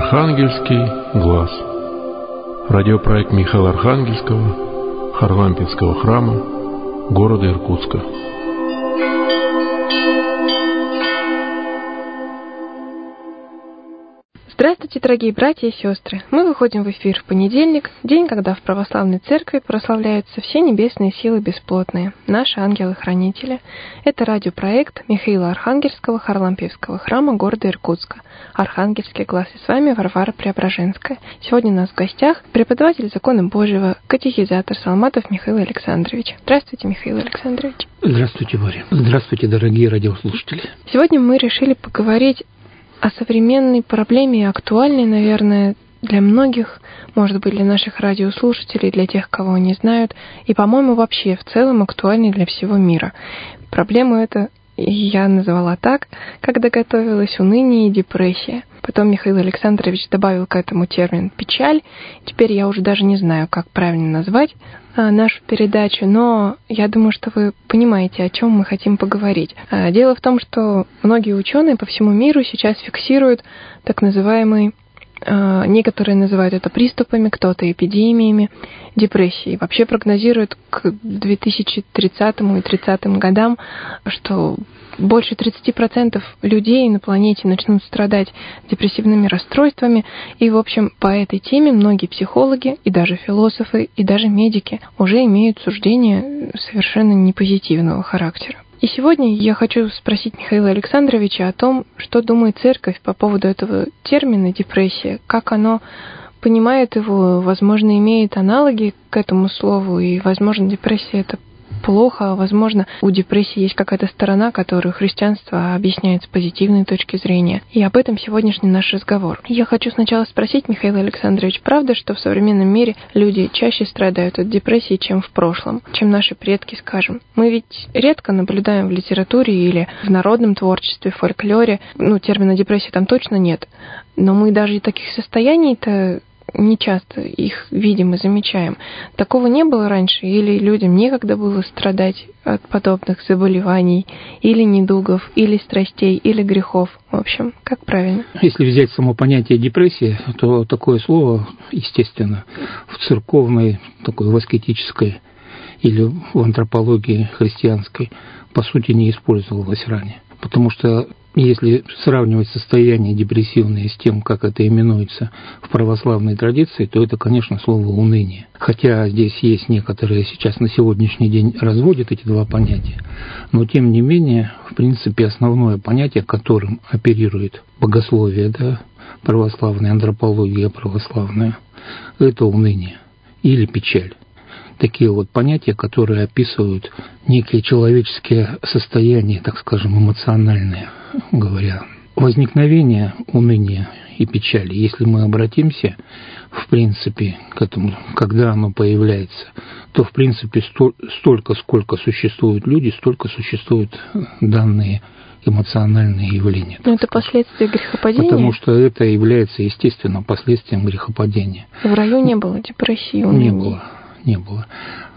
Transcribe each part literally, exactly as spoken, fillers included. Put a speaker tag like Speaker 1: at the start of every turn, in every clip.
Speaker 1: Архангельский глаз. Радиопроект Михаила Архангельского, Харлампевского храма, города Иркутска.
Speaker 2: Здравствуйте, дорогие братья и сестры! Мы выходим в эфир в понедельник, день, когда в православной церкви прославляются все небесные силы бесплотные, наши ангелы-хранители. Это радиопроект Михаила Архангельского, Харлампевского храма города Иркутска, Архангельский глаз. И с вами Варвара Преображенская. Сегодня у нас в гостях преподаватель закона Божьего, катехизатор Соломатов Михаил Александрович. Здравствуйте, Михаил Александрович.
Speaker 3: Здравствуйте, Варя. Здравствуйте, дорогие радиослушатели.
Speaker 2: Сегодня мы решили поговорить о современной проблеме, и актуальной, наверное, для многих, может быть, для наших радиослушателей, для тех, кого не знают, и, по-моему, вообще в целом актуальной для всего мира. Проблему эту я назвала так, когда готовилась: уныние и депрессия. Потом Михаил Александрович добавил к этому термин «печаль». Теперь я уже даже не знаю, как правильно назвать а, нашу передачу, но я думаю, что вы понимаете, о чем мы хотим поговорить. А, дело в том, что многие ученые по всему миру сейчас фиксируют так называемый, а, некоторые называют это приступами, кто-то эпидемиями депрессии. Вообще прогнозируют к две тысячи тридцатому и тридцатым годам, что больше тридцать процентов людей на планете начнут страдать депрессивными расстройствами. И, в общем, по этой теме многие психологи, и даже философы, и даже медики уже имеют суждения совершенно непозитивного характера. И сегодня я хочу спросить Михаила Александровича о том, что думает Церковь по поводу этого термина «депрессия», как оно понимает его, возможно, имеет аналоги к этому слову, и, возможно, депрессия — это плохо, а возможно, у депрессии есть какая-то сторона, которую христианство объясняет с позитивной точки зрения. И об этом сегодняшний наш разговор. Я хочу сначала спросить, Михаил Александрович, правда, что в современном мире люди чаще страдают от депрессии, чем в прошлом, чем наши предки, скажем? Мы ведь редко наблюдаем в литературе или в народном творчестве, в фольклоре, ну, термина депрессия там точно нет, но мы даже и таких состояний-то не часто их видим и замечаем. Такого не было раньше, или людям некогда было страдать от подобных заболеваний, или недугов, или страстей, или грехов. В общем, как правильно?
Speaker 3: Если взять само понятие депрессия, то такое слово, естественно, в церковной, такой в аскетической или в антропологии христианской, по сути, не использовалось ранее. Потому что если сравнивать состояние депрессивное с тем, как это именуется в православной традиции, то это, конечно, слово «уныние». Хотя здесь есть некоторые сейчас на сегодняшний день разводят эти два понятия, но тем не менее, в принципе, основное понятие, которым оперирует богословие, да, православная антропология православная, это уныние или печаль. Такие вот понятия, которые описывают некие человеческие состояния, так скажем, эмоциональные, говоря. Возникновение уныния и печали, если мы обратимся, в принципе, к этому, когда оно появляется, то, в принципе, столько, сколько существуют люди, столько существуют данные эмоциональные явления.
Speaker 2: Но это последствия грехопадения?
Speaker 3: Потому что это является, естественно, последствием грехопадения.
Speaker 2: В раю не было депрессии, уныния?
Speaker 3: Не было. Не было.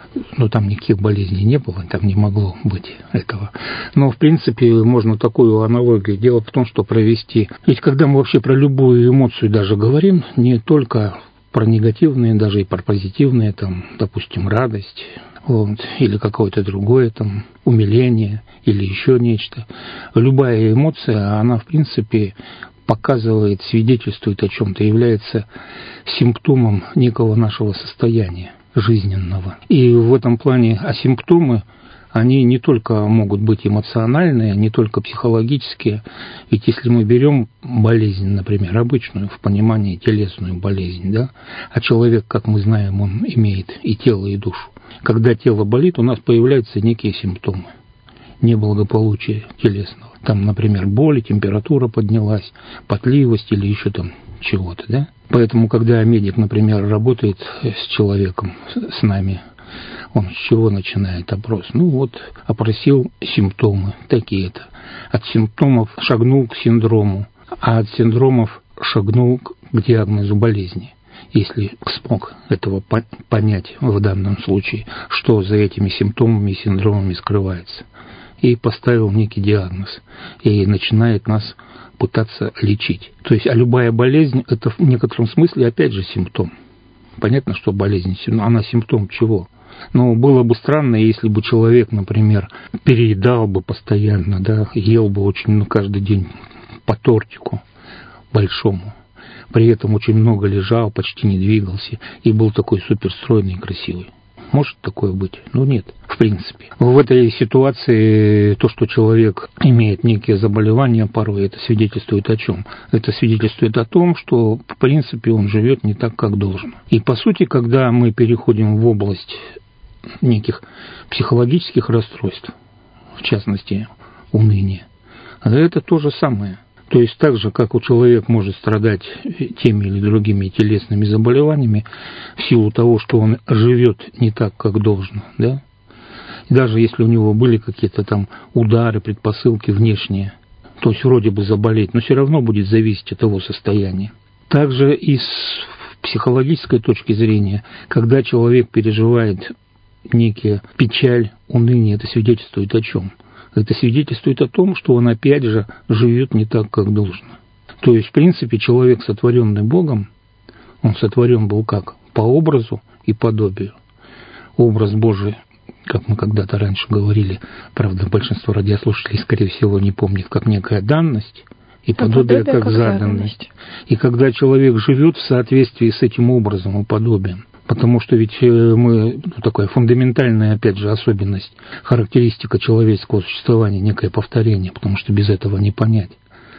Speaker 3: Но там никаких болезней не было, там не могло быть этого. Но, в принципе, можно такую аналогию. Дело в том, что провести... Ведь когда мы вообще про любую эмоцию даже говорим, не только про негативные, даже и про позитивные, там, допустим, радость, вот, или какое-то другое, там, умиление, или еще нечто. Любая эмоция, она, в принципе, показывает, свидетельствует о чем-то, является симптомом некого нашего состояния жизненного. И в этом плане а симптомы, они не только могут быть эмоциональные, не только психологические. Ведь если мы берем болезнь, например, обычную, в понимании телесную болезнь, да, а человек, как мы знаем, он имеет и тело, и душу. Когда тело болит, у нас появляются некие симптомы неблагополучия телесного. Там, например, боль, температура поднялась, потливость или еще там чего-то, да. Поэтому, когда медик, например, работает с человеком, с нами, он с чего начинает опрос? Ну вот, опросил симптомы такие-то. От симптомов шагнул к синдрому, а от синдромов шагнул к диагнозу болезни. Если смог этого понять в данном случае, что за этими симптомами и синдромами скрывается. и поставил некий диагноз, и начинает нас пытаться лечить. То есть, а любая болезнь – это в некотором смысле, опять же, симптом. Понятно, что болезнь, она симптом чего? Но было бы странно, если бы человек, например, переедал бы постоянно, да, ел бы очень, ну, каждый день по тортику большому, при этом очень много лежал, почти не двигался и был такой суперстройный и красивый. Может такое быть? Ну нет, в принципе. В этой ситуации то, что человек имеет некие заболевания порой, это свидетельствует о чем? Это свидетельствует о том, что в принципе он живет не так, как должен. И по сути, когда мы переходим в область неких психологических расстройств, в частности уныния, это то же самое. То есть так же, как у человека может страдать теми или другими телесными заболеваниями в силу того, что он живет не так, как должно, да? Даже если у него были какие-то там удары, предпосылки внешние, то есть вроде бы заболеть, но все равно будет зависеть от его состояния. Также и с психологической точки зрения, когда человек переживает некие печаль, уныние, это свидетельствует о чем? Это свидетельствует о том, что он опять же живет не так, как должно. То есть, в принципе, человек, сотворенный Богом, он сотворен был как? По образу и подобию. Образ Божий, как мы когда-то раньше говорили, правда, большинство радиослушателей, скорее всего, не помнит, как некая данность, и подобие, подобие как, как заданность. заданность. И когда человек живет в соответствии с этим образом и подобием, потому что ведь мы, ну, такая фундаментальная, опять же, особенность, характеристика человеческого существования, некое повторение, потому что без этого не понять.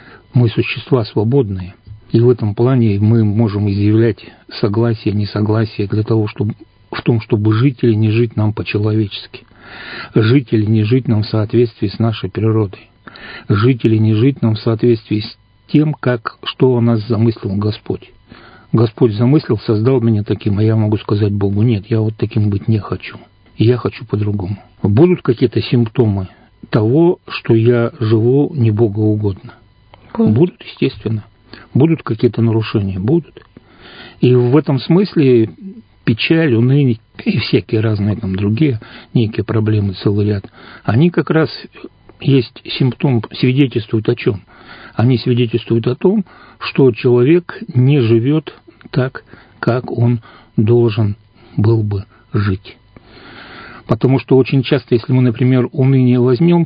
Speaker 3: Мы существа свободные, и в этом плане мы можем изъявлять согласие, несогласие для того, чтобы в том, чтобы жить или не жить нам по-человечески, жить или не жить нам в соответствии с нашей природой, жить или не жить нам в соответствии с тем, как, что о нас замыслил Господь. Господь замыслил, создал меня таким, а я могу сказать Богу: нет, я вот таким быть не хочу, я хочу по-другому. Будут какие-то симптомы того, что я живу не богоугодно? Будут, будут естественно. Будут какие-то нарушения? Будут. И в этом смысле печаль, уныние и всякие разные там другие некие проблемы, целый ряд, они как раз есть симптом, свидетельствуют о чем? Они свидетельствуют о том, что человек не живет так, как он должен был бы жить. Потому что очень часто, если мы, например, уныние возьмем,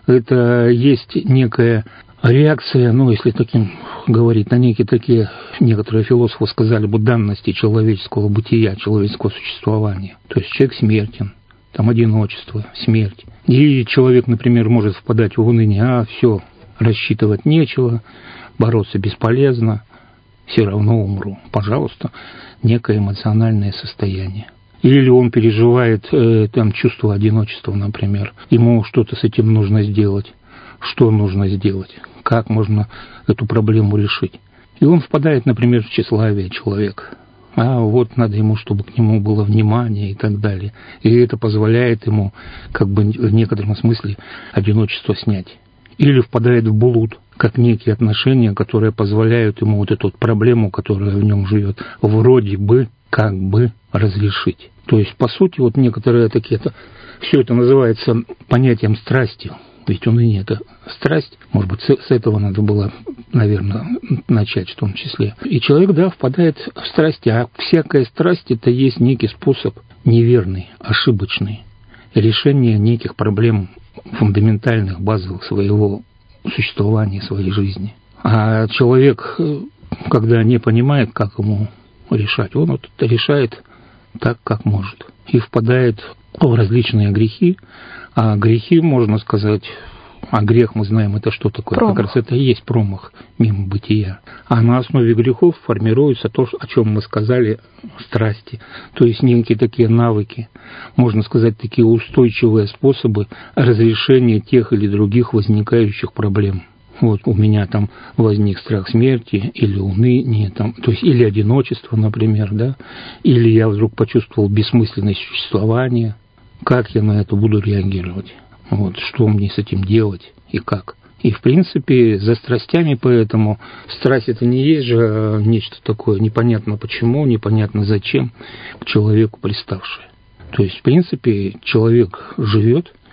Speaker 3: это есть некая реакция, ну, если таким говорить, на некие такие, некоторые философы сказали бы, данности человеческого бытия, человеческого существования. То есть человек смертен, там одиночество, смерть. И человек, например, может впадать в уныние: а, все, рассчитывать нечего, бороться бесполезно, все равно умру. Пожалуйста, некое эмоциональное состояние. Или он переживает э, там чувство одиночества, например. Ему что-то с этим нужно сделать. Что нужно сделать? Как можно эту проблему решить? И он впадает, например, в тщеславие человека. А вот надо ему, чтобы к нему было внимание и так далее. И это позволяет ему, как бы в некотором смысле, одиночество снять. Или впадает в блуд, как некие отношения, которые позволяют ему вот эту вот проблему, которая в нем живет, вроде бы, как бы разрешить. То есть, по сути, вот некоторые такие, это, все это называется понятием страсти. Ведь уныние – это страсть. Может быть, с этого надо было, наверное, начать в том числе. И человек, да, впадает в страсти. А всякая страсть – это есть некий способ неверный, ошибочный решения неких проблем фундаментальных, базовых своего существования, своей жизни. А человек, когда не понимает, как ему решать, он вот это решает так, как может. И впадает в различные грехи. А грехи, можно сказать, а грех, мы знаем, это что такое? Промах. Как раз это и есть промах мимо бытия. А на основе грехов формируется то, о чем мы сказали, страсти. То есть некие такие навыки, можно сказать, такие устойчивые способы разрешения тех или других возникающих проблем. Вот у меня там возник страх смерти, или уныние, там, то есть или одиночество, например, да, или я вдруг почувствовал бессмысленность существования. Как я на это буду реагировать? Вот, что мне с этим делать и как? И, в принципе, за страстями, поэтому страсть – это не есть же нечто такое непонятно почему, непонятно зачем к человеку приставшее. То есть, в принципе, человек живет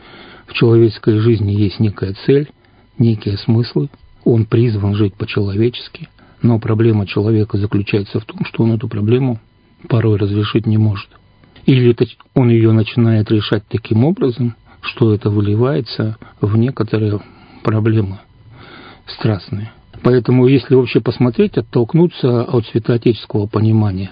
Speaker 3: В человеческой жизни есть некая цель, некие смыслы. Он призван жить по-человечески. Но проблема человека заключается в том, что он эту проблему порой разрешить не может. Или он ее начинает решать таким образом, что это выливается в некоторые проблемы страстные. Поэтому, если вообще посмотреть, оттолкнуться от святоотеческого понимания,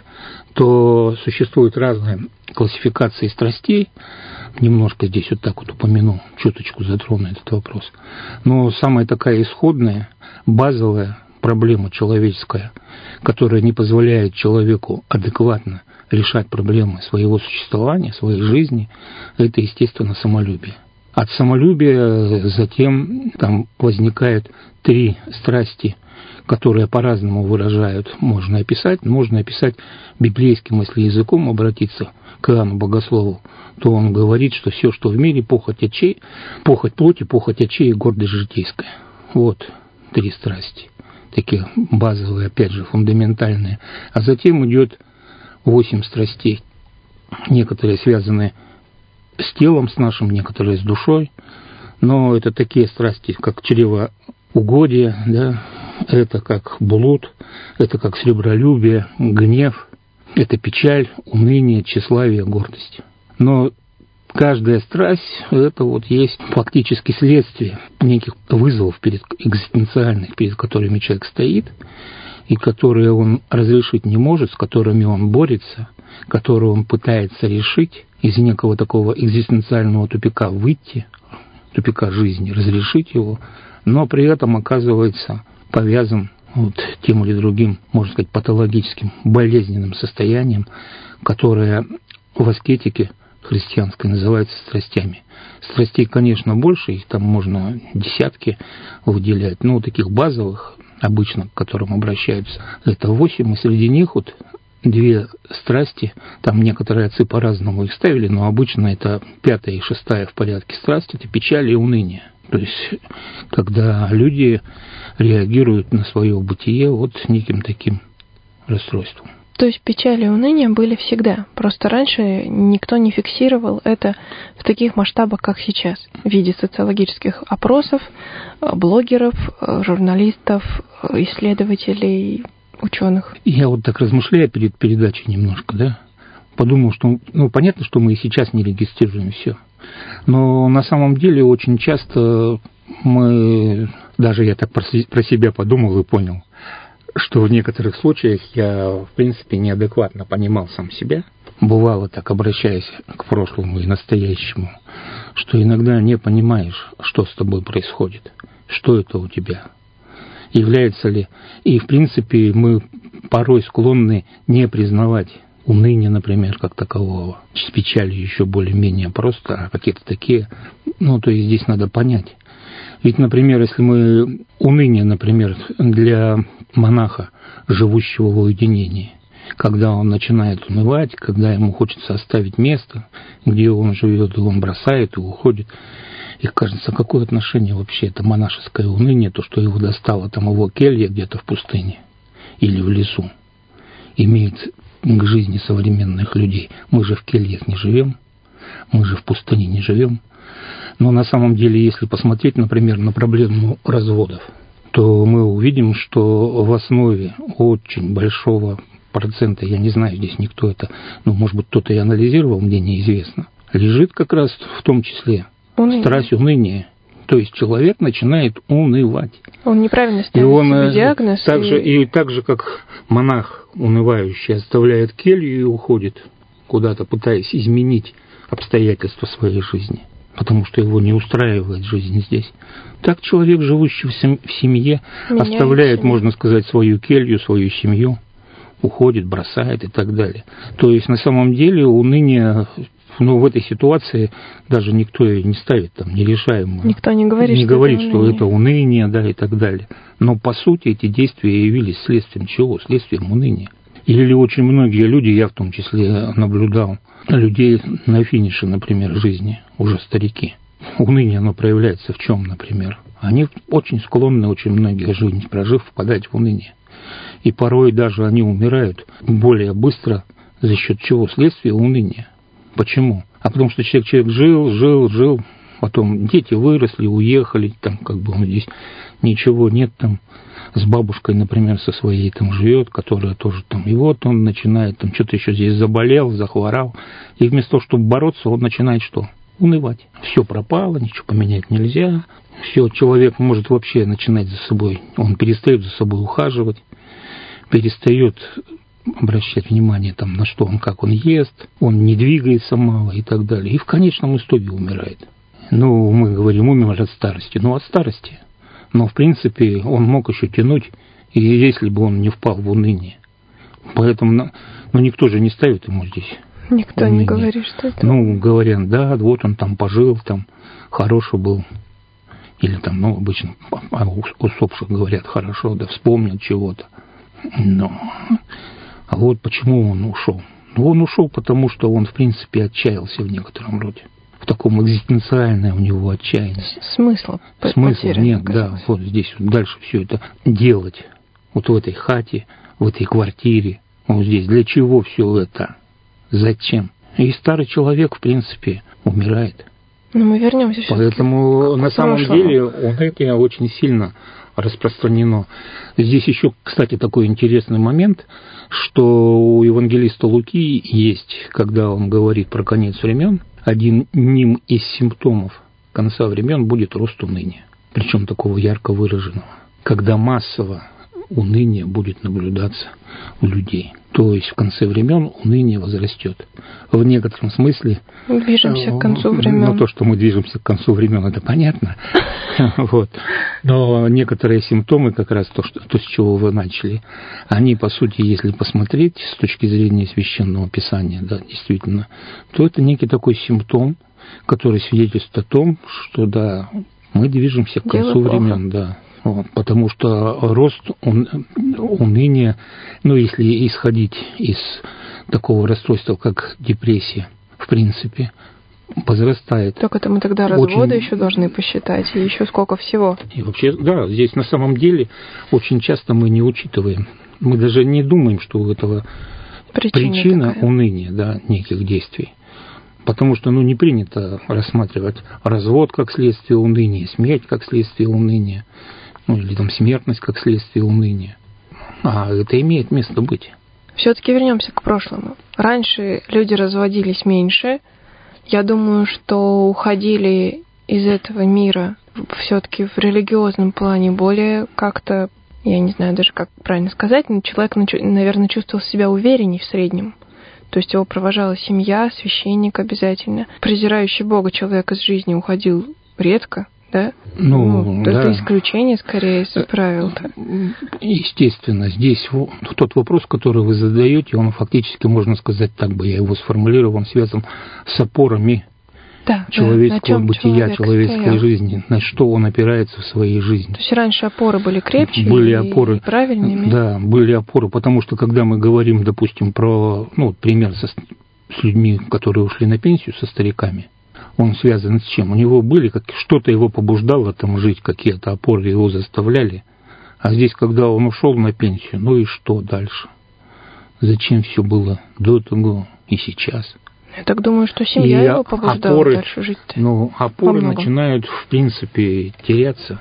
Speaker 3: то существуют разные классификации страстей. Немножко здесь вот так вот упомяну, чуточку затрону этот вопрос. Но самая такая исходная, базовая проблема человеческая, которая не позволяет человеку адекватно решать проблемы своего существования, своей жизни, это, естественно, самолюбие. От самолюбия затем там возникают три страсти, которые по-разному выражают, можно описать. Можно описать библейским, если языком обратиться к Иоанну Богослову, то он говорит, что все, что в мире, похоть очей, похоть плоти, похоть очей и гордость житейская. Вот три страсти, такие базовые, опять же, фундаментальные. А затем идет восемь страстей, некоторые связаны с телом, с нашим, некоторые с душой, но это такие страсти, как чревоугодие, да, это как блуд, это как сребролюбие, гнев, это печаль, уныние, тщеславие, гордость. Но каждая страсть – это вот есть фактически следствие неких вызовов перед, экзистенциальных, перед которыми человек стоит, и которые он разрешить не может, с которыми он борется, которые он пытается решить, из некого такого экзистенциального тупика выйти, тупика жизни, разрешить его, но при этом оказывается повязан вот тем или другим, можно сказать, патологическим, болезненным состоянием, которое в аскетике христианской называется страстями. Страстей, конечно, больше, их там можно десятки выделять, но таких базовых, обычно к которым обращаются, это восемь, и среди них вот две страсти, там некоторые отцы по-разному их ставили, но обычно это пятая и шестая в порядке страсти, это печаль и уныние. То есть, когда люди реагируют на свое бытие вот неким таким расстройством.
Speaker 2: То есть печаль и уныние были всегда. Просто раньше никто не фиксировал это в таких масштабах, как сейчас, в виде социологических опросов, блогеров, журналистов, исследователей, ученых.
Speaker 3: Я вот так размышляю перед передачей немножко, да, подумал, что, ну, понятно, что мы и сейчас не регистрируем все, но на самом деле очень часто мы, даже я так про себя подумал и понял, что в некоторых случаях я, в принципе, неадекватно понимал сам себя. Бывало так, обращаясь к прошлому и настоящему, что иногда не понимаешь, что с тобой происходит, что это у тебя, является ли. И, в принципе, мы порой склонны не признавать уныние, например, как такового, с печалью еще более-менее просто, а какие-то такие, ну, то есть здесь надо понять. Ведь, например, если мы уныние, например, для монаха, живущего в уединении, когда он начинает унывать, когда ему хочется оставить место, где он живет, и он бросает и уходит, и кажется, какое отношение вообще это монашеское уныние, то, что его достало там его келья где-то в пустыне или в лесу, имеет к жизни современных людей. Мы же в кельях не живем, мы же в пустыне не живем. Но на самом деле, если посмотреть, например, на проблему разводов, то мы увидим, что в основе очень большого процента, я не знаю, здесь никто это, ну, может быть, кто-то и анализировал, мне неизвестно, лежит как раз в том числе уныние. Страсть, уныние. То есть человек начинает унывать.
Speaker 2: Он неправильно ставит
Speaker 3: и он,
Speaker 2: себе диагноз.
Speaker 3: Так
Speaker 2: и...
Speaker 3: же, и так же, как монах унывающий оставляет келью и уходит куда-то, пытаясь изменить обстоятельства своей жизни, потому что его не устраивает жизнь здесь. Так человек, живущий в семье, меняет оставляет, семью. Можно сказать, свою келью, свою семью, уходит, бросает и так далее. То есть на самом деле уныние, ну, в этой ситуации даже никто ее не ставит, там, нерешаемо.
Speaker 2: Никто не говорит,
Speaker 3: не
Speaker 2: что,
Speaker 3: говорит
Speaker 2: это,
Speaker 3: что
Speaker 2: уныние.
Speaker 3: это уныние, да, и так далее. Но по сути эти действия явились следствием чего? Следствием уныния. Или очень многие люди, я в том числе наблюдал, людей на финише, например, жизни, уже старики. Уныние, оно проявляется в чем, например? Они очень склонны, очень многие, жизнь прожив, впадать в уныние. И порой даже они умирают более быстро за счет чего? Следствия уныния. Почему? А потому что человек, человек жил, жил, жил, Потом дети выросли, уехали, там как бы он здесь ничего нет, там с бабушкой, например, со своей там живет, которая тоже там, и вот он начинает там что-то еще здесь заболел, захворал, и вместо того, чтобы бороться, он начинает что? Унывать. Все пропало, ничего поменять нельзя, все, человек может вообще начинать за собой, он перестает за собой ухаживать, перестает обращать внимание там, на что он, как он ест, он не двигается мало и так далее, и в конечном итоге умирает. Ну, мы говорим, умер от старости, ну, от старости. Но, в принципе, он мог еще тянуть, и если бы он не впал в уныние. Поэтому, ну, никто же не ставит ему здесь
Speaker 2: Никто
Speaker 3: уныние.
Speaker 2: не говорит, что это...
Speaker 3: Ну, говорят, да, вот он там пожил, там, хороший был. Или там, ну, обычно о усопших говорят, хорошо, да, вспомнил чего-то. Но... А вот почему он ушел? Ну, он ушел, потому что он, в принципе, отчаялся в некотором роде. В таком экзистенциальное у него отчаяние.
Speaker 2: Смысла.
Speaker 3: Смысла нет, да. Вот здесь вот дальше все это делать. Вот в этой хате, в этой квартире. Вот здесь. Для чего все это? Зачем? И старый человек, в принципе, умирает.
Speaker 2: Но мы вернемся все-таки.
Speaker 3: Поэтому
Speaker 2: к
Speaker 3: на самом
Speaker 2: прошлому.
Speaker 3: деле он это очень сильно распространено. Здесь еще, кстати, такой интересный момент, что у евангелиста Луки есть, когда он говорит про конец времен, один ним из симптомов конца времен будет рост уныния, причем такого ярко выраженного, когда массово уныние будет наблюдаться у людей. То есть в конце времен уныние возрастет. В некотором смысле...
Speaker 2: Движемся к концу времен.
Speaker 3: Ну, то, что мы движемся к концу времен, это понятно. Вот. Но некоторые симптомы, как раз то, что, то, с чего вы начали, они, по сути, если посмотреть с точки зрения Священного Писания, да, действительно, то это некий такой симптом, который свидетельствует о том, что, да, мы движемся к концу
Speaker 2: Дело
Speaker 3: времен, да. Вот, потому что рост ун, уныния, ну, если исходить из такого расстройства, как депрессия, в принципе, возрастает.
Speaker 2: Так это мы тогда разводы очень... еще должны посчитать, и еще сколько всего.
Speaker 3: И вообще, да, здесь на самом деле очень часто мы не учитываем, мы даже не думаем, что у этого причина, причина уныния, да, неких действий. Потому что, ну, не принято рассматривать развод как следствие уныния, смерть как следствие уныния, ну, или там смертность как следствие уныния. А это имеет место быть.
Speaker 2: Все-таки вернемся к прошлому. Раньше люди разводились меньше. Я думаю, что уходили из этого мира все-таки в религиозном плане более как-то, я не знаю даже, как правильно сказать, но человек, наверное, чувствовал себя уверенней в среднем. То есть его провожала семья, священник обязательно. Презирающий Бога человек из жизни уходил редко, да?
Speaker 3: Ну,
Speaker 2: ну
Speaker 3: да.
Speaker 2: Это исключение, скорее, из правил-то.
Speaker 3: Естественно, здесь тот вопрос, который вы задаете, он фактически, можно сказать, так бы я его сформулировал, он связан с опорами
Speaker 2: да,
Speaker 3: человеческого
Speaker 2: да,
Speaker 3: бытия, человеческой
Speaker 2: стоял.
Speaker 3: жизни, на что он опирается в своей жизни.
Speaker 2: То есть раньше опоры были крепче
Speaker 3: были
Speaker 2: и
Speaker 3: опоры,
Speaker 2: правильными?
Speaker 3: Да, были опоры, потому что когда мы говорим, допустим, про, ну, пример со, с людьми, которые ушли на пенсию, со стариками, он связан с чем? У него были, как, что-то его побуждало там жить, какие-то опоры его заставляли. А здесь, когда он ушел на пенсию, ну и что дальше? Зачем все было до того и сейчас?
Speaker 2: Я так думаю, что семья
Speaker 3: и
Speaker 2: его побуждала
Speaker 3: опоры,
Speaker 2: дальше жить.
Speaker 3: Ну, опоры начинают, в принципе, теряться.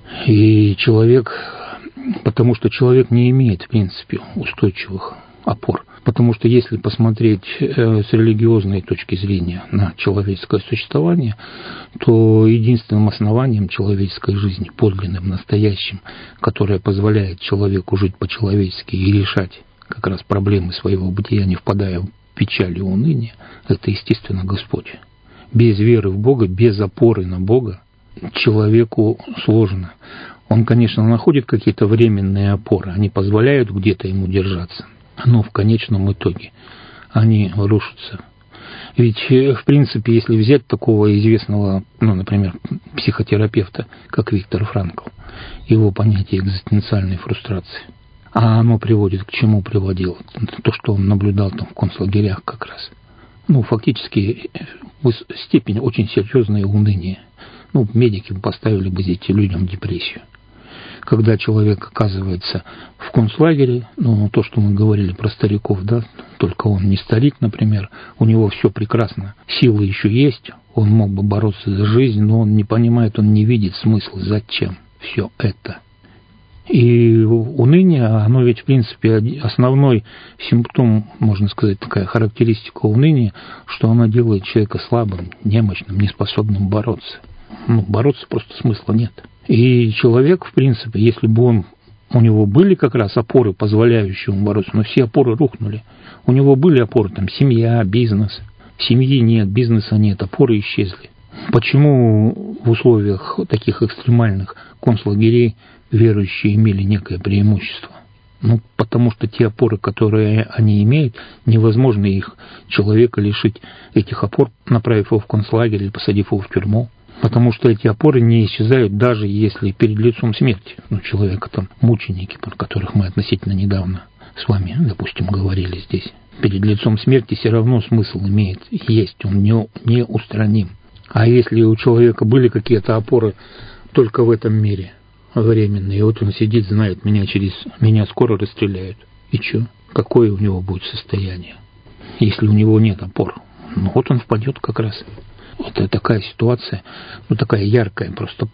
Speaker 3: И человек, потому что человек не имеет, в принципе, устойчивых опор. Потому что если посмотреть с религиозной точки зрения на человеческое существование, то единственным основанием человеческой жизни, подлинным, настоящим, которое позволяет человеку жить по-человечески и решать как раз проблемы своего бытия, не впадая в печаль и уныние, это, естественно, Господь. Без веры в Бога, без опоры на Бога человеку сложно. Он, конечно, находит какие-то временные опоры, они позволяют где-то ему держаться. Но в конечном итоге они рушатся. Ведь, в принципе, если взять такого известного, ну, например, психотерапевта, как Виктор Франкл, его понятие экзистенциальной фрустрации, а оно приводит к чему приводило? То, что он наблюдал там в концлагерях как раз. Ну, фактически, степень очень серьезное уныние. Ну, медики поставили бы этим людям депрессию. когда человек оказывается в концлагере, ну, то, что мы говорили про стариков, да, только он не старик, например, у него все прекрасно, силы еще есть, он мог бы бороться за жизнь, но он не понимает, он не видит смысла, зачем все это. И уныние, оно ведь, в принципе, основной симптом, можно сказать, такая характеристика уныния, что оно делает человека слабым, немощным, неспособным бороться. Ну, бороться просто смысла нет. И человек, в принципе, если бы он, у него были как раз опоры, позволяющие ему бороться, но все опоры рухнули. У него были опоры, там, семья, бизнес. Семьи нет, бизнеса нет, опоры исчезли. Почему в условиях таких экстремальных концлагерей верующие имели некое преимущество? Ну, потому что те опоры, которые они имеют, невозможно их, человека, лишить этих опор, направив его в концлагерь или посадив его в тюрьму. Потому что эти опоры не исчезают, даже если перед лицом смерти. Ну, человека там, мученики, про которых мы относительно недавно с вами, допустим, говорили здесь. Перед лицом смерти все равно смысл имеет, есть, он не, не устраним. А если у человека были какие-то опоры только в этом мире, временные, и вот он сидит, знает, меня через меня скоро расстреляют. И что? Какое у него будет состояние, если у него нет опор? Ну вот он впадет как раз. Это такая ситуация, ну такая яркая просто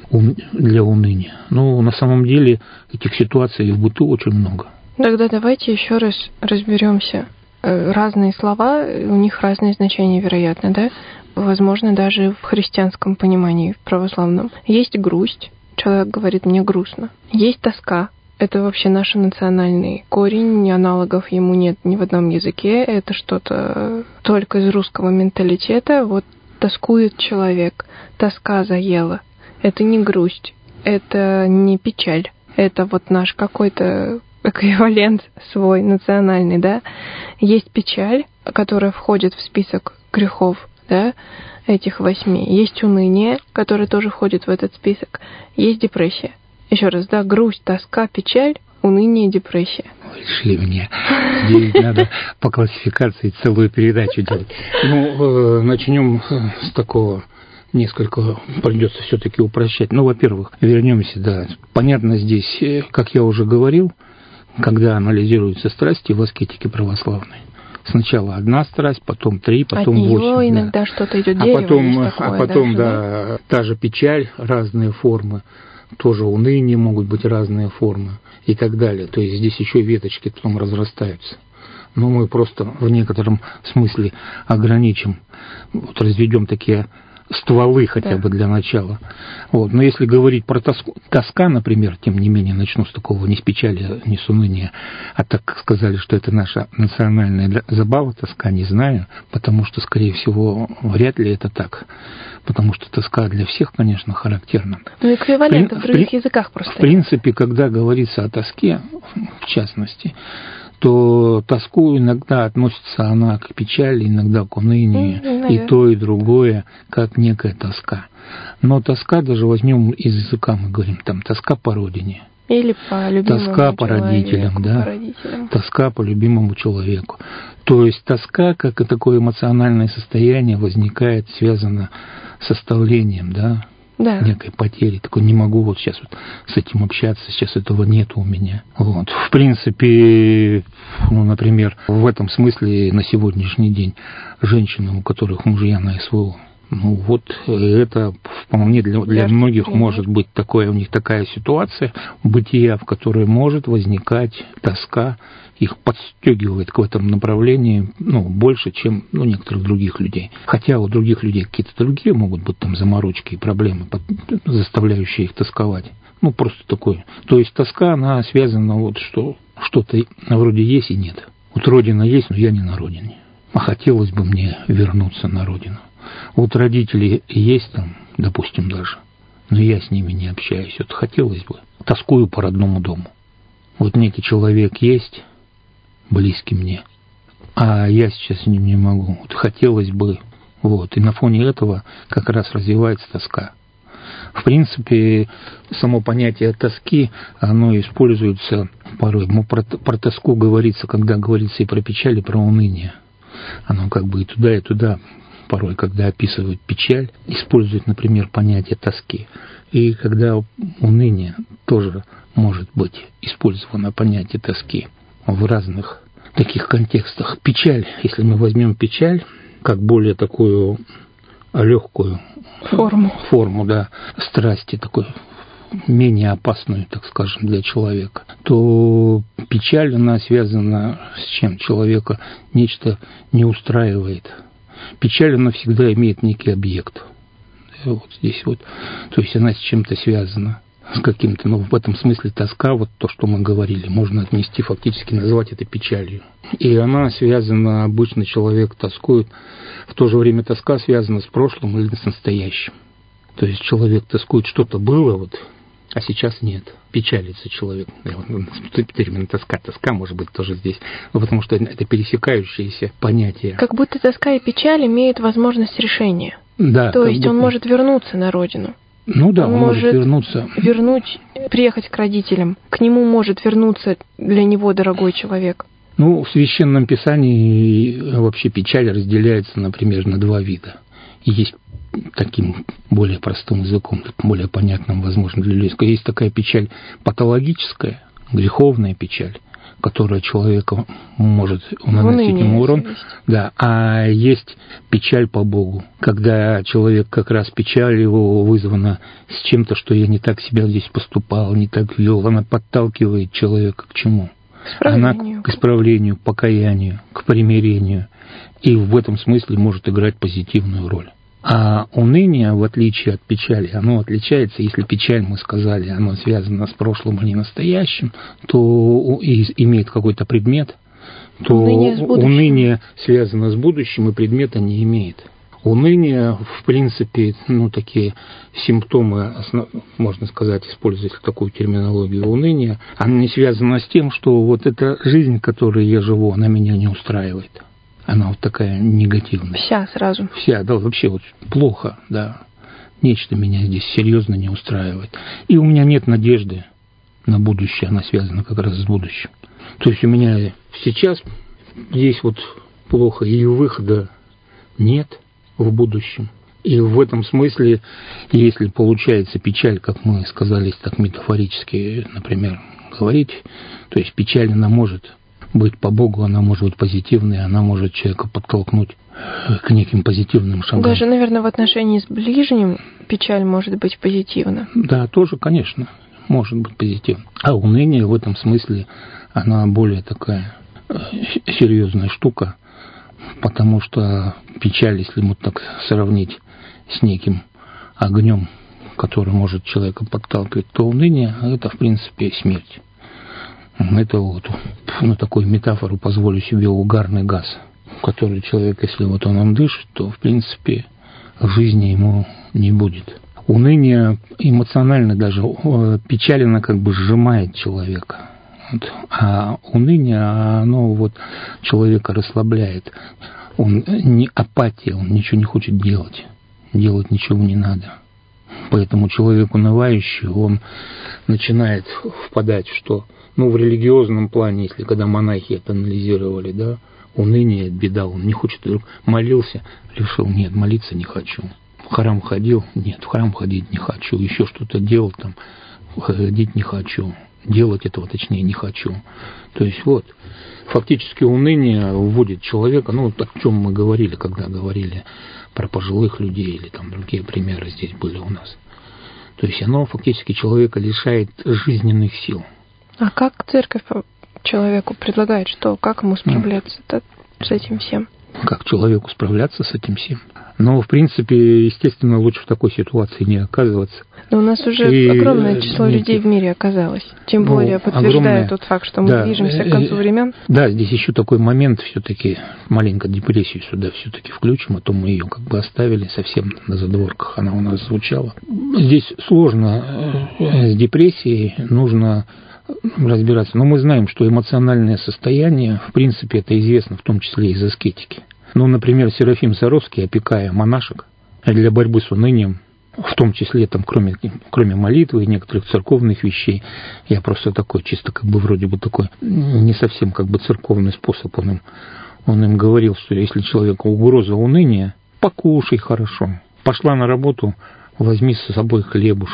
Speaker 3: для уныния. Но на самом деле этих ситуаций в быту очень много.
Speaker 2: Тогда давайте еще раз разберемся. Разные слова, у них разные значения, вероятно, да? Возможно, даже в христианском понимании, в православном. Есть грусть, человек говорит, мне грустно. Есть тоска, это вообще наш национальный корень, аналогов ему нет ни в одном языке, это что-то только из русского менталитета. Вот тоскует человек, тоска заела. Это не грусть, это не печаль, это вот наш какой-то эквивалент свой, национальный, да. Есть печаль, которая входит в список грехов, да, этих восьми. Есть уныние, которое тоже входит в этот список. Есть депрессия. Еще раз, да, грусть, тоска, печаль, уныние, депрессия.
Speaker 3: Решили меня. Здесь надо по классификации целую передачу делать. Ну, начнем с такого. Несколько придется все-таки упрощать. Ну, во-первых, вернемся, да. Понятно здесь, как я уже говорил, когда анализируются страсти в аскетике православной. Сначала одна страсть, потом три, потом
Speaker 2: восемь. От нее
Speaker 3: восемь.
Speaker 2: иногда
Speaker 3: да.
Speaker 2: что-то идет,
Speaker 3: а
Speaker 2: дерево,
Speaker 3: потом,
Speaker 2: есть такое,
Speaker 3: а потом,
Speaker 2: даже,
Speaker 3: да,
Speaker 2: да,
Speaker 3: та же печаль, разные формы, тоже уныние могут быть разные формы и так далее. То есть здесь еще веточки потом разрастаются. Но мы просто в некотором смысле ограничим, вот разведем такие стволы хотя да. бы для начала. Вот. Но если говорить про тоску, тоска, например, тем не менее, начну с такого не с печали, не с уныния, а так сказали, что это наша национальная забава, тоска, не знаю, потому что, скорее всего, вряд ли это так. Потому что тоска для всех, конечно, характерна.
Speaker 2: Ну, эквивалент в, в других в, языках просто.
Speaker 3: В принципе, когда говорится о тоске, в частности, то тоску иногда относится она к печали, иногда к унынию, mm, и то, и другое, как некая тоска. Но тоска, даже возьмем из языка, мы говорим, там, тоска по родине.
Speaker 2: Или по любимому
Speaker 3: тоска по родителям, да,
Speaker 2: по родителям.
Speaker 3: Тоска по любимому человеку. То есть тоска, как и такое эмоциональное состояние, возникает, связано с оставлением, да,
Speaker 2: да.
Speaker 3: некой потери. Такой, не могу вот сейчас вот с этим общаться, сейчас этого нет у меня. Вот. В принципе, ну, например, в этом смысле на сегодняшний день женщины, у которых мужья на СВО, ну вот это вполне для, для многих может быть такое, у них такая ситуация бытия, в которой может возникать тоска, их подстегивает к этому направлению, ну, больше, чем у ну, некоторых других людей. Хотя у других людей какие-то другие могут быть там заморочки и проблемы, заставляющие их тосковать. Ну, просто такое. То есть тоска, она связана вот, что что-то вроде есть и нет. Вот родина есть, но я не на родине. А хотелось бы мне вернуться на родину. Вот родители есть там, допустим, даже, но я с ними не общаюсь. Вот хотелось бы. Тоскую по родному дому. Вот некий человек есть, близкий мне, а я сейчас с ним не могу. Вот хотелось бы. Вот. И на фоне этого как раз развивается тоска. В принципе, само понятие тоски, оно используется порой. Ну, про, про тоску говорится, когда говорится и про печаль, и про уныние. Оно как бы и туда, и туда. Порой, когда описывают печаль, используют, например, понятие тоски. И когда уныние, тоже может быть использовано понятие тоски в разных таких контекстах. Печаль, если мы возьмем печаль как более такую легкую
Speaker 2: форму,
Speaker 3: форму да, страсти, такой менее опасную, так скажем, для человека, то печаль, она связана с чем? Человека нечто не устраивает. Печаль, она всегда имеет некий объект. Вот здесь вот. То есть она с чем-то связана, с каким-то, ну, в этом смысле тоска, вот то, что мы говорили, можно отнести, фактически назвать это печалью. И она связана, обычно человек тоскует, в то же время тоска связана с прошлым или с настоящим. То есть человек тоскует, что-то было, вот, а сейчас нет. Печалится человек. Термин тоска, тоска может быть тоже здесь, ну, потому что это пересекающиеся понятия.
Speaker 2: Как будто тоска и печаль имеют возможность решения.
Speaker 3: Да,
Speaker 2: то есть
Speaker 3: будто...
Speaker 2: он может вернуться на родину.
Speaker 3: Ну да, он,
Speaker 2: он
Speaker 3: может,
Speaker 2: может
Speaker 3: вернуться.
Speaker 2: Вернуть, приехать к родителям. К нему может вернуться для него дорогой человек.
Speaker 3: Ну, в Священном Писании вообще печаль разделяется, например, на два вида. И есть таким более простым языком, более понятным, возможно, для людей. Есть такая печаль патологическая, греховная печаль, которая человека может наносить ему урон. Да, а есть печаль по Богу, когда человек, как раз печаль его вызвана с чем-то, что я не так себя здесь поступал, не так вел, она подталкивает человека к чему? Она к исправлению, покаянию, к примирению. И в этом смысле может играть позитивную роль. А уныние, в отличие от печали, оно отличается, если печаль, мы сказали, оно связано с прошлым, а не настоящим, то и имеет какой-то предмет, то уныние, уныние связано с будущим и предмета не имеет. Уныние, в принципе, ну, такие симптомы, основ... можно сказать, используя такую терминологию уныния, оно не связано с тем, что вот эта жизнь, которой я живу, она меня не устраивает. Она вот такая негативная.
Speaker 2: Вся сразу.
Speaker 3: Вся, да, вообще вот плохо, да. Нечто меня здесь серьезно не устраивает. И у меня нет надежды на будущее, она связана как раз с будущим. То есть у меня сейчас здесь вот плохо, и выхода нет в будущем. И в этом смысле, если получается печаль, как мы сказали, так метафорически, например, говорить, то есть печаль, она может быть по Богу, она может быть позитивной, она может человека подтолкнуть к неким позитивным шагам.
Speaker 2: Даже, наверное, в отношении с ближним печаль может быть позитивна.
Speaker 3: Да, тоже, конечно, может быть позитивна. А уныние в этом смысле, она более такая серьезная штука, потому что печаль, если мы так сравнить с неким огнем, который может человека подталкивать, то уныние – это, в принципе, смерть. Это вот, ну, такую метафору позволю себе, угарный газ, который человек, если вот он, он дышит, то, в принципе, жизни ему не будет. Уныние эмоционально даже, печаль, она как бы сжимает человека. Вот. А уныние, оно вот человека расслабляет. Он не апатия, он ничего не хочет делать. Делать ничего не надо. Поэтому человек унывающий, он начинает впадать в что? Ну, в религиозном плане, если когда монахи это анализировали, да, уныние, беда, он не хочет, вдруг молился, решил, нет, молиться не хочу. В храм ходил, нет, в храм ходить не хочу, еще что-то делал там, ходить не хочу, делать этого, точнее, не хочу. То есть вот, фактически уныние вводит человека, ну, вот о чем мы говорили, когда говорили про пожилых людей или там другие примеры здесь были у нас. То есть оно фактически человека лишает жизненных сил.
Speaker 2: А как церковь человеку предлагает, что, как ему справляться с этим всем?
Speaker 3: Как человеку справляться с этим всем? Но, в принципе, естественно, лучше в такой ситуации не оказываться.
Speaker 2: Но у нас уже и огромное число не... людей в мире оказалось. Тем ну, более подтверждая огромное... тот факт, что мы да. движемся к концу времен.
Speaker 3: Да, здесь еще такой момент, все-таки маленько депрессию сюда все-таки включим, а то мы ее как бы оставили совсем на задворках, она у нас звучала. Здесь сложно с депрессией, нужно разбираться. Но мы знаем, что эмоциональное состояние, в принципе, это известно, в том числе из аскетики. Ну, например, Серафим Саровский, опекая монашек для борьбы с унынием, в том числе, там, кроме, кроме молитвы и некоторых церковных вещей, я просто такой, чисто как бы вроде бы такой, не совсем как бы церковный способ, он им, он им говорил, что если человеку угроза уныния, покушай хорошо, пошла на работу, возьми с собой хлебушка.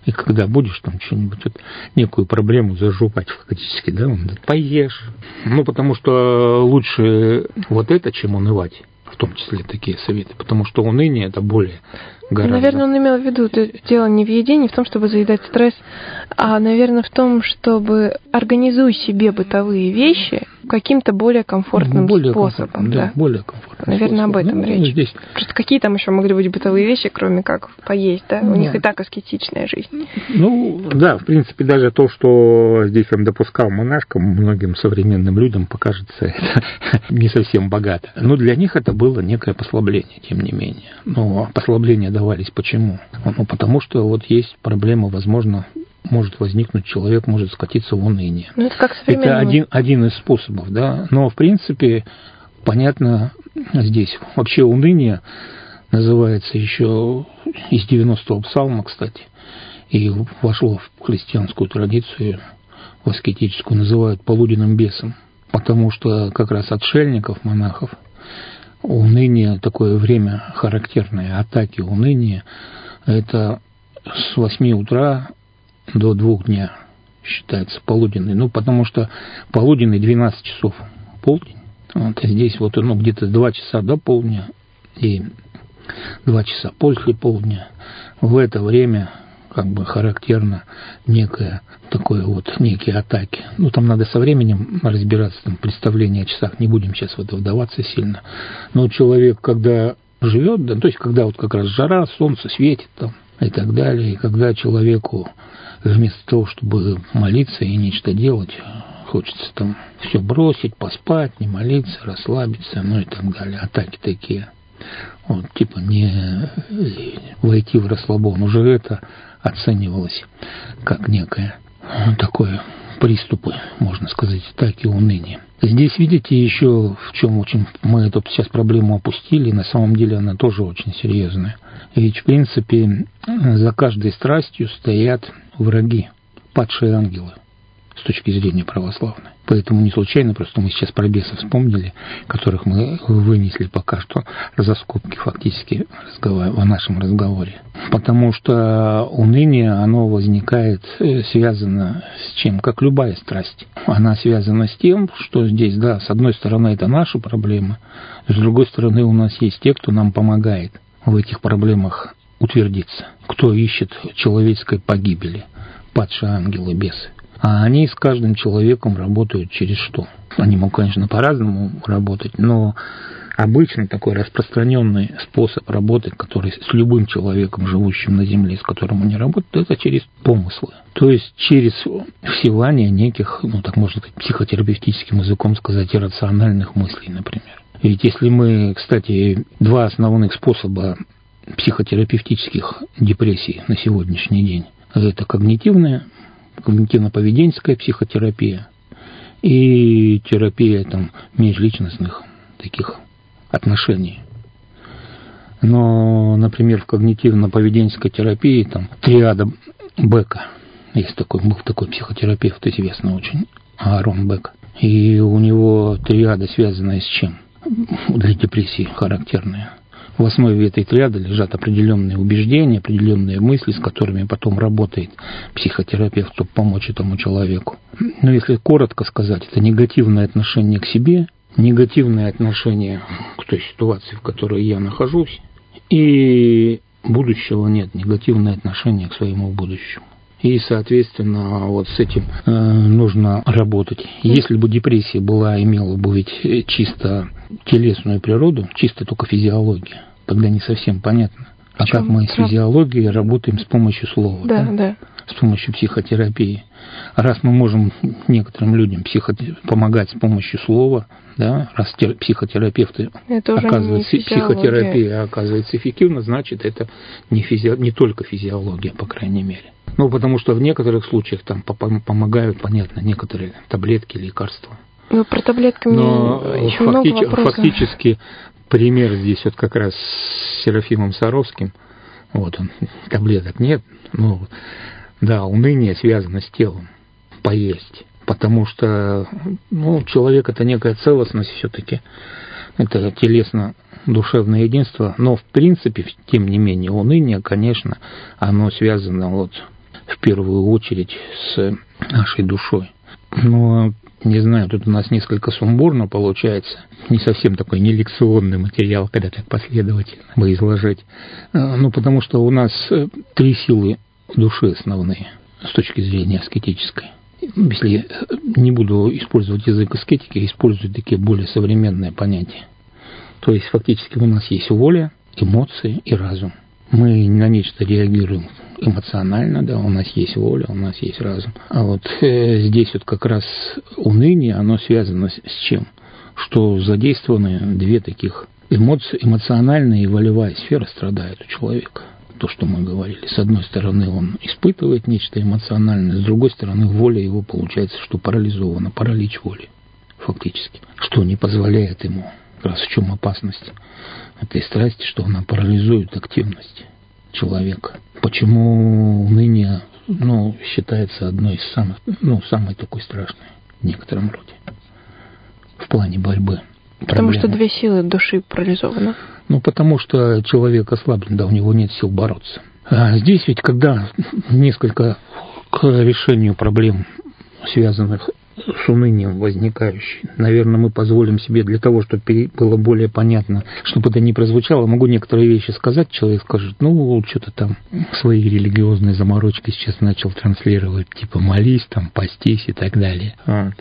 Speaker 3: И когда будешь там что-нибудь, вот, некую проблему зажупать фактически, да, он говорит, поешь. Ну, потому что лучше вот это, чем унывать. В том числе такие советы, потому что уныние это более гораздо.
Speaker 2: Наверное, он имел в виду, дело не в еде, не в том, чтобы заедать стресс, а, наверное, в том, чтобы организуй себе бытовые вещи каким-то более комфортным
Speaker 3: более
Speaker 2: способом.
Speaker 3: Комфортным, да,
Speaker 2: да,
Speaker 3: более комфортным.
Speaker 2: Наверное,
Speaker 3: способом.
Speaker 2: об этом
Speaker 3: ну,
Speaker 2: речь.
Speaker 3: Здесь...
Speaker 2: Просто какие там еще могли быть бытовые вещи, кроме как поесть, да? У да. них и так аскетичная жизнь.
Speaker 3: Ну, да, в принципе, даже то, что здесь он допускал монашкам, многим современным людям покажется это не совсем богато. Но для них это было некое послабление, тем не менее. Но послабления давались почему? Ну, потому что вот есть проблема, возможно, может возникнуть, человек может скатиться в уныние.
Speaker 2: Ну, это как
Speaker 3: это один, один из способов, да. Но, в принципе, понятно здесь. Вообще уныние называется еще из девяностого псалма, кстати, и вошло в христианскую традицию, в аскетическую, называют полуденным бесом. Потому что как раз отшельников, монахов, уныние, такое время характерное, атаки уныния, это с восьми утра до двух дня считается полуденный. Ну, потому что полуденный двенадцать часов полдень. Вот, а здесь вот ну, где-то два часа до полдня и два часа после полдня. В это время как бы характерно некое такое вот, некие атаки. Ну, там надо со временем разбираться, там, представление о часах, не будем сейчас в это вдаваться сильно. Но человек, когда живет, да, то есть, когда вот как раз жара, солнце светит там и так далее, и когда человеку вместо того, чтобы молиться и нечто делать, хочется там все бросить, поспать, не молиться, расслабиться, ну и так далее. Атаки такие. Вот, типа не войти в расслабон. Уже это оценивалось как некое такое приступы, можно сказать, атаки уныния. Здесь, видите, еще в чем очень мы эту сейчас проблему опустили, на самом деле она тоже очень серьезная. Ведь, в принципе, за каждой страстью стоят враги, падшие ангелы, с точки зрения православной. Поэтому не случайно, просто мы сейчас про бесов вспомнили, которых мы вынесли пока что за скобки фактически в нашем разговоре. Потому что уныние, оно возникает, связано с чем? Как любая страсть. Она связана с тем, что здесь, да, с одной стороны, это наши проблемы, с другой стороны, у нас есть те, кто нам помогает в этих проблемах утвердиться, кто ищет человеческой погибели, падшие ангелы, бесы. А они с каждым человеком работают через что? Они могут, конечно, по-разному работать, но обычно такой распространенный способ работы, который с любым человеком, живущим на Земле, с которым они работают, это через помыслы. То есть через всевание неких, ну так можно сказать, психотерапевтическим языком сказать, иррациональных мыслей, например. Ведь если мы, кстати, два основных способа психотерапевтических депрессий на сегодняшний день, это когнитивная, когнитивно-поведенческая психотерапия и терапия там, межличностных таких отношений. Но, например, в когнитивно-поведенческой терапии там триада Бека, есть такой, был такой психотерапевт, известный очень, Аарон Бек, и у него триада, связанная с чем? Для депрессии характерная. В основе этой триады лежат определенные убеждения, определенные мысли, с которыми потом работает психотерапевт, чтобы помочь этому человеку. Но если коротко сказать, это негативное отношение к себе, негативное отношение к той ситуации, в которой я нахожусь, и будущего нет, негативное отношение к своему будущему. И, соответственно, вот с этим э, нужно работать. Если бы депрессия была, имела бы ведь чисто телесную природу, чисто только физиология, тогда не совсем понятно. А как мы с физиологией работаем с помощью слова,
Speaker 2: да,
Speaker 3: да?
Speaker 2: Да.
Speaker 3: С помощью психотерапии. А раз мы можем некоторым людям психотер... помогать с помощью слова, да, раз тер... психотерапевты оказывается, не психотерапия оказывается эффективна, значит, это не, физи... не только физиология, по крайней мере. Ну, потому что в некоторых случаях там помогают, понятно, некоторые таблетки, лекарства.
Speaker 2: Ну, про таблетки мне еще факти... много вопросов.
Speaker 3: Фактически пример здесь вот как раз с Серафимом Саровским. Вот он, таблеток нет, ну, да, уныние связано с телом, поесть. Потому что, ну, человек это некая целостность все-таки, это телесно-душевное единство, но в принципе, тем не менее, уныние, конечно, оно связано вот в первую очередь с нашей душой. Но, не знаю, тут у нас несколько сумбурно получается. Не совсем такой не лекционный материал, когда так последовательно бы изложить. Ну, потому что у нас три силы души основные с точки зрения аскетической. Если не буду использовать язык аскетики, использую такие более современные понятия. То есть фактически у нас есть воля, эмоции и разум. Мы на нечто реагируем эмоционально, да, у нас есть воля, у нас есть разум. А вот э, здесь вот как раз уныние, оно связано с, с чем? Что задействованы две таких эмоции, эмоциональная и волевая сфера страдает у человека. То, что мы говорили. С одной стороны, он испытывает нечто эмоциональное, с другой стороны, воля его, получается, что парализована, паралич воли, фактически. Что не позволяет ему, как раз в чем опасность этой страсти, что она парализует активность человека. Почему уныние, ну, считается одной из самых, ну, самой такой страшной в некотором роде в плане борьбы.
Speaker 2: Потому
Speaker 3: проблемы.
Speaker 2: что две силы души парализованы.
Speaker 3: Ну, потому что человек ослаблен, да, у него нет сил бороться. А здесь ведь, когда несколько к решению проблем, связанных с унынием возникающих, наверное, мы позволим себе для того, чтобы было более понятно, чтобы это не прозвучало, могу некоторые вещи сказать, человек скажет, ну, что-то там свои религиозные заморочки сейчас начал транслировать, типа молись, там, постись и так далее. Вот.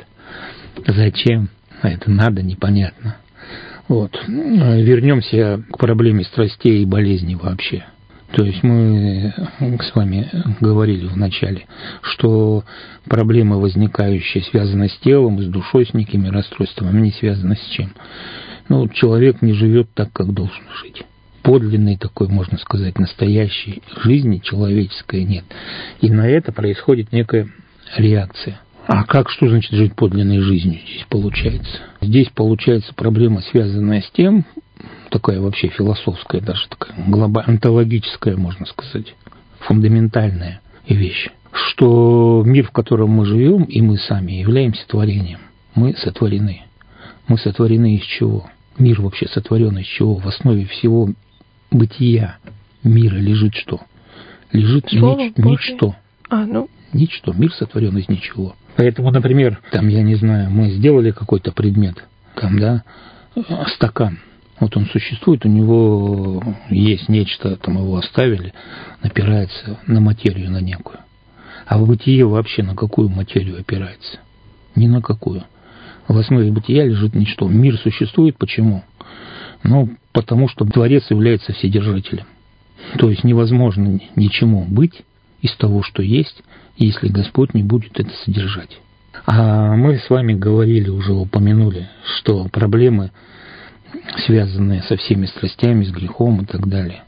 Speaker 3: Зачем? Это надо, непонятно. Вот. Вернемся к проблеме страстей и болезней вообще. То есть мы с вами говорили в начале, что проблемы, возникающие, связаны с телом, с душой, с некими расстройствами, они связаны с чем? Ну, человек не живет так, как должен жить. Подлинной такой, можно сказать, настоящей жизни человеческой нет. И на это происходит некая реакция. А как, что значит жить подлинной жизнью здесь получается? Здесь получается проблема, связанная с тем, такая вообще философская, даже такая глобальная, онтологическая, можно сказать, фундаментальная вещь, что мир, в котором мы живем, и мы сами являемся творением. Мы сотворены. Мы сотворены из чего? Мир вообще сотворен из чего? В основе всего бытия мира лежит что? Лежит нич- ничто.
Speaker 2: А, ну...
Speaker 3: Ничто. Мир сотворен из ничего. Поэтому, например, там, я не знаю, мы сделали какой-то предмет, там, да, стакан. Вот он существует, у него есть нечто, там его оставили, опирается на материю, на некую. А в бытие вообще на какую материю опирается? Ни на какую. В основе бытия лежит ничто. Мир существует почему? Ну, потому что Творец является вседержителем. То есть невозможно ничему быть из того, что есть, если Господь не будет это содержать. А мы с вами говорили, уже упомянули, что проблемы, связанные со всеми страстями, с грехом и так далее,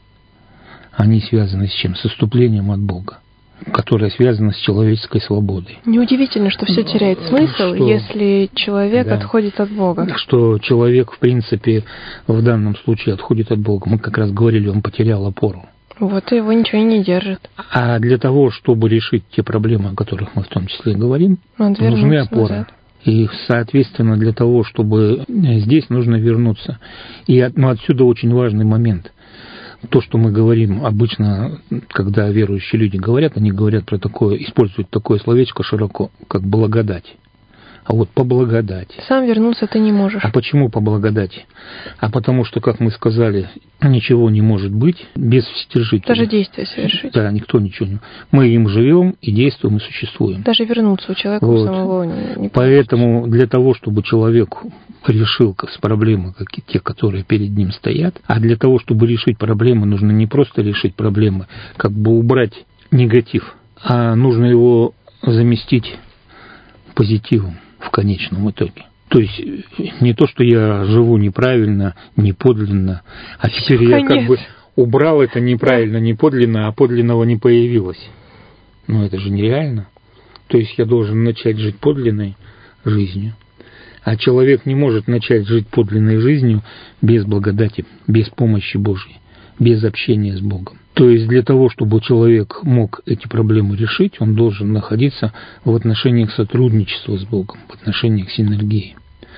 Speaker 3: они связаны с чем? С отступлением от Бога, которое связано с человеческой свободой.
Speaker 2: Неудивительно, что все теряет смысл, что, если человек да, отходит от Бога.
Speaker 3: Что человек, в принципе, в данном случае отходит от Бога. Мы как раз говорили, он потерял опору.
Speaker 2: Вот и его ничего не держит.
Speaker 3: А для того, чтобы решить те проблемы, о которых мы в том числе говорим, нужны опоры. Назад. И, соответственно, для того, чтобы здесь нужно вернуться. И ну, отсюда очень важный момент. То, что мы говорим обычно, когда верующие люди говорят, они говорят про такое, используют такое словечко широко, как благодать. А вот по благодати.
Speaker 2: Сам вернуться ты не можешь.
Speaker 3: А почему по благодати? А потому что, как мы сказали, ничего не может быть без вседержителя.
Speaker 2: Даже действия совершить.
Speaker 3: Да, никто ничего не... Мы им живем и действуем, и существуем.
Speaker 2: Даже вернуться у человека вот. самого не, не
Speaker 3: Поэтому для того, чтобы человек решил проблемы, как те, которые перед ним стоят, а для того, чтобы решить проблемы, нужно не просто решить проблемы, как бы убрать негатив, а нужно его заместить позитивом в конечном итоге. То есть не то, что я живу неправильно, неподлинно, а теперь я как бы убрал это неправильно, неподлинно, а подлинного не появилось. Но это же нереально. То есть я должен начать жить подлинной жизнью. А человек не может начать жить подлинной жизнью без благодати, без помощи Божьей, без общения с Богом. То есть для того, чтобы человек мог эти проблемы решить, он должен находиться в отношениях сотрудничества с Богом, в отношениях синергии.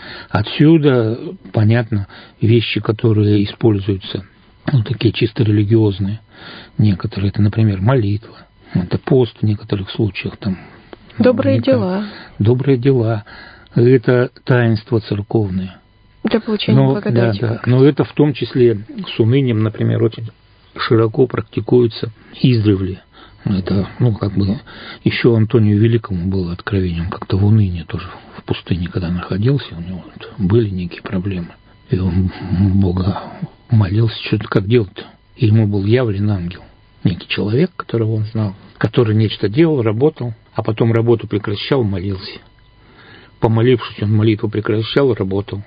Speaker 3: Отсюда, понятно, вещи, которые используются, ну, такие чисто религиозные, некоторые, это, например, молитва, Это пост в некоторых случаях. Там,
Speaker 2: добрые
Speaker 3: некое,
Speaker 2: дела.
Speaker 3: Добрые дела. Это таинство церковное.
Speaker 2: Для получения
Speaker 3: но,
Speaker 2: благодати.
Speaker 3: Да, да. Но это в том числе с унынием, например, очень широко практикуется издревле. Это, ну, как бы, еще Антонию Великому было откровением, как-то в унынии тоже, в пустыне, когда находился, у него вот были некие проблемы. И он Бога молился, что-то как делать-то. И ему был явлен ангел, некий человек, которого он знал, который нечто делал, работал, а потом работу прекращал, молился. Помолившись, он молитву прекращал, работал.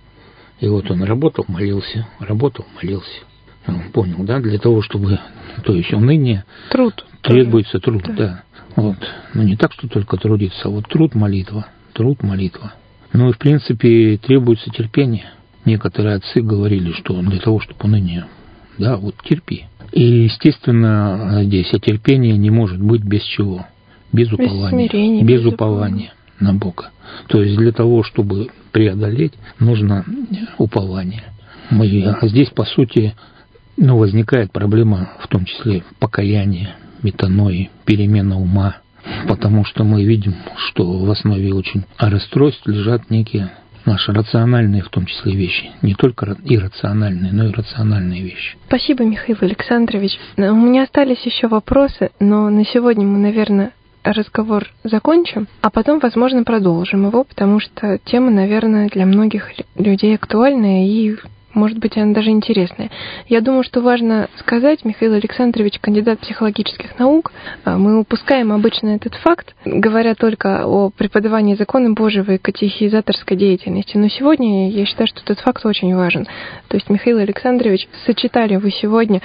Speaker 3: И вот он работал, молился, работал, молился. Он понял, да, для того, чтобы, то есть уныние,
Speaker 2: труд
Speaker 3: требуется труд, да.
Speaker 2: да.
Speaker 3: Вот. Но не так, что только трудиться, а вот труд, молитва, труд, молитва. Ну и, в принципе, требуется терпение. Некоторые отцы говорили, что для того, чтобы уныние, да, вот терпи. И, естественно, здесь а терпение не может быть без чего? Без упования.
Speaker 2: Без смирения.
Speaker 3: Без упования на Бога. То есть для того, чтобы преодолеть, нужно упование. Мы, а здесь, по сути, ну, возникает проблема, в том числе покаяния, метанои, перемена ума, потому что мы видим, что в основе очень расстройств лежат некие наши рациональные, в том числе, вещи. Не только иррациональные, но и рациональные вещи.
Speaker 2: Спасибо, Михаил Александрович. У меня остались еще вопросы, но на сегодня мы, наверное, разговор закончим, а потом, возможно, продолжим его, потому что тема, наверное, для многих людей актуальная и, может быть, она даже интересная. Я думаю, что важно сказать, Михаил Александрович, кандидат психологических наук, мы упускаем обычно этот факт, говоря только о преподавании закона Божьего и катехизаторской деятельности. Но сегодня я считаю, что этот факт очень важен. То есть, Михаил Александрович, сочетали вы сегодня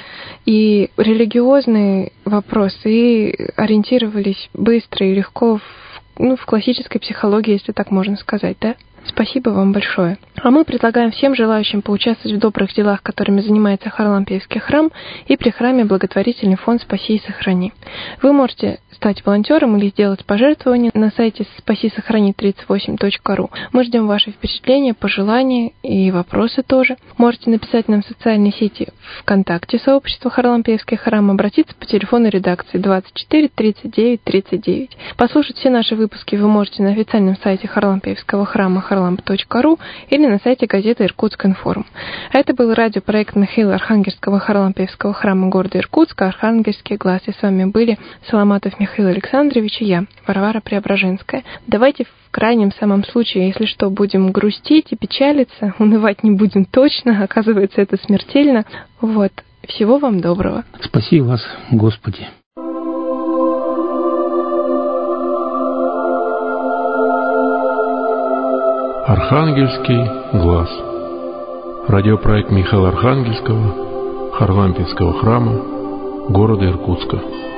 Speaker 2: и религиозные вопросы, и ориентировались быстро и легко в, ну, в классической психологии, если так можно сказать, да? Спасибо вам большое. А мы предлагаем всем желающим поучаствовать в добрых делах, которыми занимается Харлампиевский храм, и при храме благотворительный фонд «Спаси и сохрани». Вы можете стать волонтером или сделать пожертвование на сайте спаси сохрани тридцать восемь точка ру. Мы ждем ваши впечатления, пожелания и вопросы тоже. Можете написать нам в социальной сети ВКонтакте сообщества Харлампиевский храм, обратиться по телефону редакции двадцать четыре тридцать девять тридцать девять. Послушать все наши выпуски вы можете на официальном сайте Харлампиевского храма харламп точка ру или на сайте газеты «Иркутскинформ». Это был радиопроект Михаила Архангельского Харлампиевского храма города Иркутска «Архангельский глаз». И с вами были Соломатов Михаил Александрович и я, Варвара Преображенская. Давайте в крайнем самом случае, если что, будем грустить и печалиться, унывать не будем точно, оказывается, это смертельно. Вот. Всего вам доброго.
Speaker 3: Спаси вас, Господи.
Speaker 1: Архангельский глаз. Радиопроект Михаила Архангельского, Харлампиевского храма, города Иркутска.